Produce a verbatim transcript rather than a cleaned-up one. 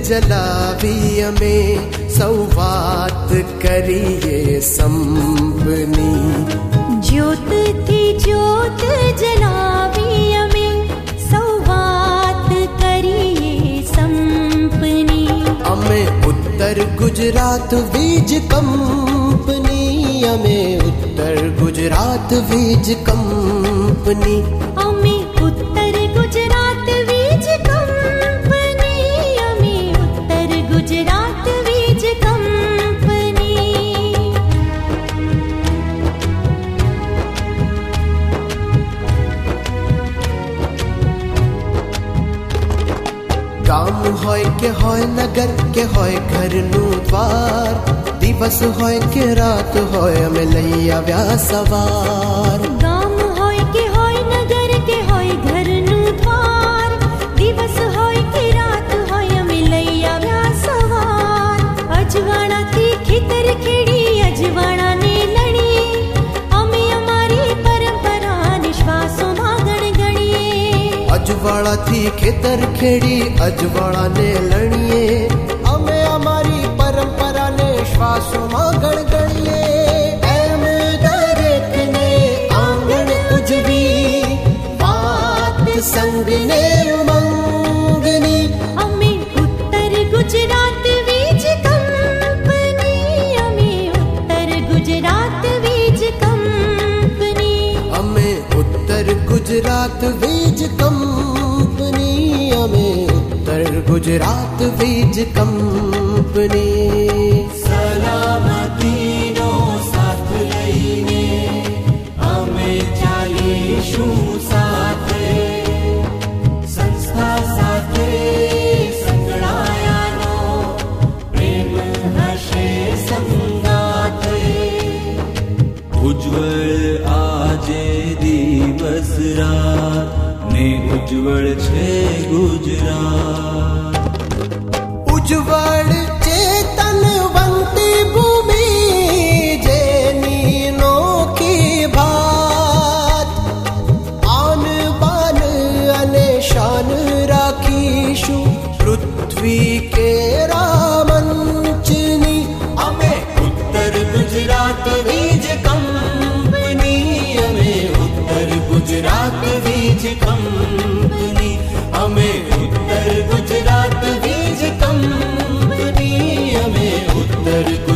जलावी अमें सौवात करिए संपनी। ज्योत थी ज्योत जलावी अमें सौवात करिए संपनी। अमें उत्तर गुजरात वीज कंपनी, अमें उत्तर गुजरात वीज कंपनी। अमें उत्तर गुजरात वीज कंपनी, अमें उत्तर गुजरात वीज कंपनी। गाम होय के होय नगर के होय घरનું દ્વાર, દિવસ હોય કે રાત હોય અમે લઈ આવ્યા સવાર। ગામ હોય કે હોય નગર કે હોય ઘરનું દ્વાર, દિવસ હોય કે રાત હોય અમે લઈ આવ્યા સવાર। અજવાળાથી ખેતર ખેડી અજવાળાને લણીએ, અમે અમારી પરંપરાને શ્વાસોમાં ગણગણીએ। અજવાળાથી ખેતર ખેડી અજવાળાને લણીએ, અમે અમારી પરંપરાને શ્વાસોમાં ગણગણીએ। એમ દરેકને આંગણ ઉજવી વાત સંગને ઉમંગની। અમે ઉત્તર ગુજરાત વીજ કંપની, અમે ઉત્તર ગુજરાત વીજ કંપની। અમે ઉત્તર ગુજરાત વીજ કંપની, અમે ઉત્તર ગુજરાત વીજ કંપની। સલામતીનો સાથ લઈને અમે ચાલીશું સાથે, સંસ્થા સાથે સંકળાયાનો પ્રેમ હશે સંગાથે। ઉજ્જવળ આજે દિવસ રાત ને ઉજ્જવળ છે ગુજરાત। ઉજ્જવળ ચેતનવંતી ભૂમિ જેની નોખી ભાત, આન બાન અને શાન રાખીશું પૃથ્વી કેરા મંચની। અમે ઉત્તર ગુજરાત વીજ કંપની, અમે ઉત્તર ગુજરાત વીજ કંપની, અમે ઉત્તર ગુજરાત વીજ કંપની, અમે ઉત્તર